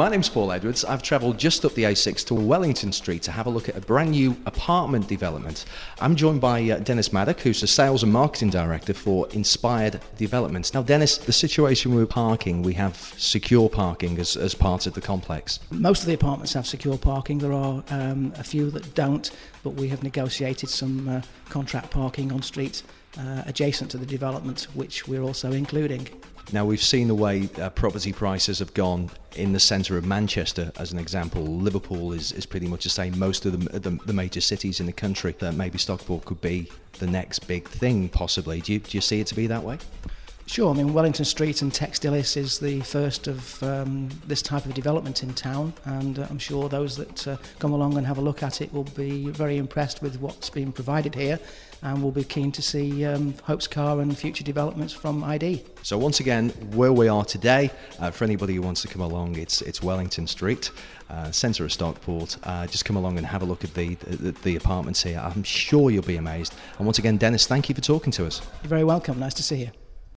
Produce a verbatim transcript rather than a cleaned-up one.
My name's Paul Edwards. I've travelled just up the A six to Wellington Street to have a look at a brand new apartment development. I'm joined by uh, Dennis Maddock, who's the Sales and Marketing Director for Inspired Developments. Now Dennis, the situation with parking, we have secure parking as, as part of the complex. Most of the apartments have secure parking. There are um, a few that don't, but we have negotiated some uh, contract parking on street uh, adjacent to the development, which we're also including. Now we've seen the way uh, property prices have gone in the centre of Manchester, as an example. Liverpool is, is pretty much the same. Most of the, the, the major cities in the country, that maybe Stockport could be the next big thing, possibly. Do you, do you see it to be that way? Sure. I mean, Wellington Street and Textilis is the first of um, this type of development in town, and uh, I'm sure those that uh, come along and have a look at it will be very impressed with what's being provided here, and will be keen to see um, Hope's Car and future developments from I D. So once again, where we are today, uh, for anybody who wants to come along, it's it's Wellington Street, uh, centre of Stockport. Uh, just come along and have a look at the, the the apartments here. I'm sure you'll be amazed. And once again, Dennis, thank you for talking to us. You're very welcome. Nice to see you.